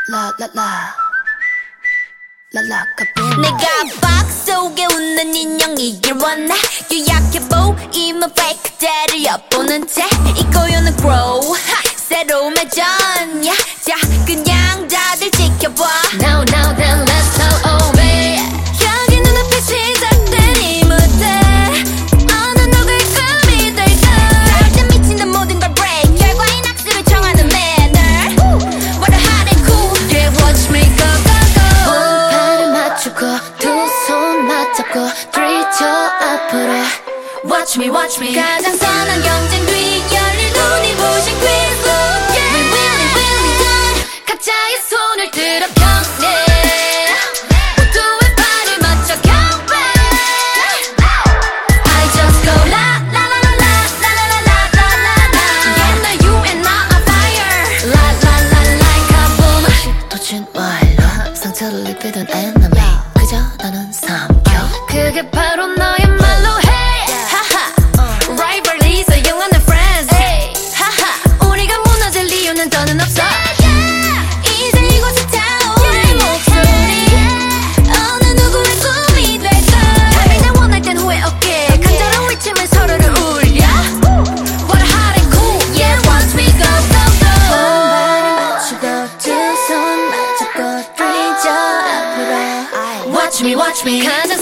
내가 박 속에 웃는 인형이길 원해. 유약해 보이면 fake 그대를 엿보는 채 이거요는 grow 새로운 매전야. 자 그냥 다들 지켜봐. Now now then let's go away. 여기 눈앞에 시작된 이 무대 어느 누구의 꿈이 될까. 살짝 미친듯 모든 걸 break 결과인 악수를 청하는 manner. What a hot and cool. Yeah watch me go go go. 발을 맞추고 두 손 맞잡고 three 저 앞으로 Watch me watch me. 가장 선한 경쟁 뒤 열릴 눈이 부신 quiz look. Yeah we really really done. 각자의 손을 들어 경례 모두의 발을 맞춰 countback. I just go la la la la la la la la la la la. Together you and I are fire. La la la like a boom. 도친 말로 상처를 입히던 enemy 그저 나는 삼켜 그게 바로 너야말로 해. 하하 Rivalry 소용하는 friends. 하하 우리가 무너질 이유는 더는 없어. 이제 이곳에 타오를 목소리 어느 누구의 꿈이 될까. 답이 날 원할 땐 후회 없게 간절한 외침을 서로를 울려. What a hot and cool. Yeah watch me go go go. 발을 맞추고 두 손 맞잡고 three 저 앞으로 Watch me watch me. 가장